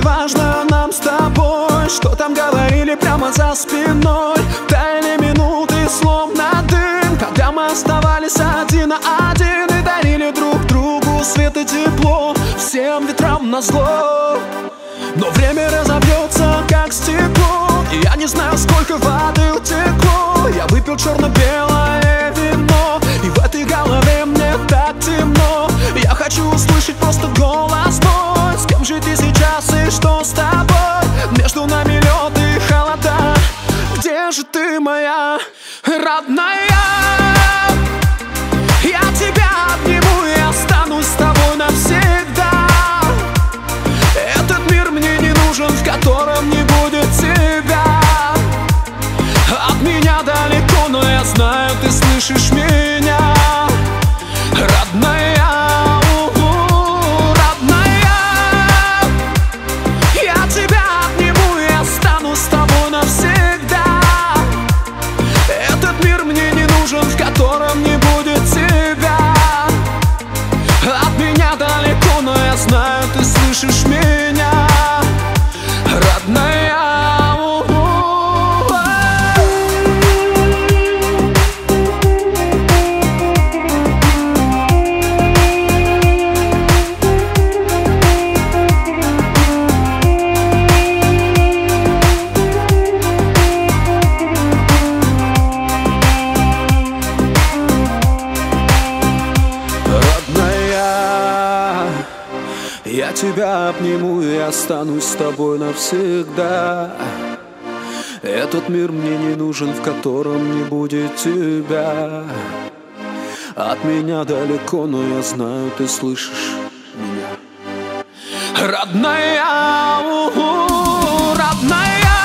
важно нам с тобой, что там говорили прямо за спиной. Таяли минуты, словно дым, когда мы оставались один на один и дарили друг другу свет и тепло, всем ветрам назло. Но время разобьется, как стекло, и я не знаю, сколько воды утекло. Я выпил черно-белое вино, и в этой голове мне так темно. Я хочу услышать просто голос твой. С кем же ты сейчас и что с тобой? Между нами лед и холода. Где же ты, моя родная? Я тебя обниму и останусь с тобой навсегда. Этот мир мне не нужен, в котором не будет тебя. От меня далеко, но я знаю, ты слышишь меня, родная. Я тебя обниму и останусь с тобой навсегда. Этот мир мне не нужен, в котором не будет тебя. От меня далеко, но я знаю, ты слышишь меня, родная. Я тебя обниму и останусь с тобой навсегда. Этот мир мне не нужен, в котором не будет тебя. От меня далеко, но я знаю, ты слышишь меня, родная, родная.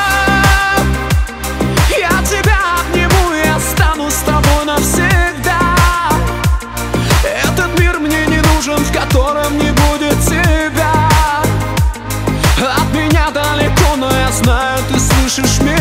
Я тебя обниму и останусь с тобой навсегда. Этот мир мне не нужен, в котором не будет тебя. От меня далеко, но я знаю, ты слышишь меня.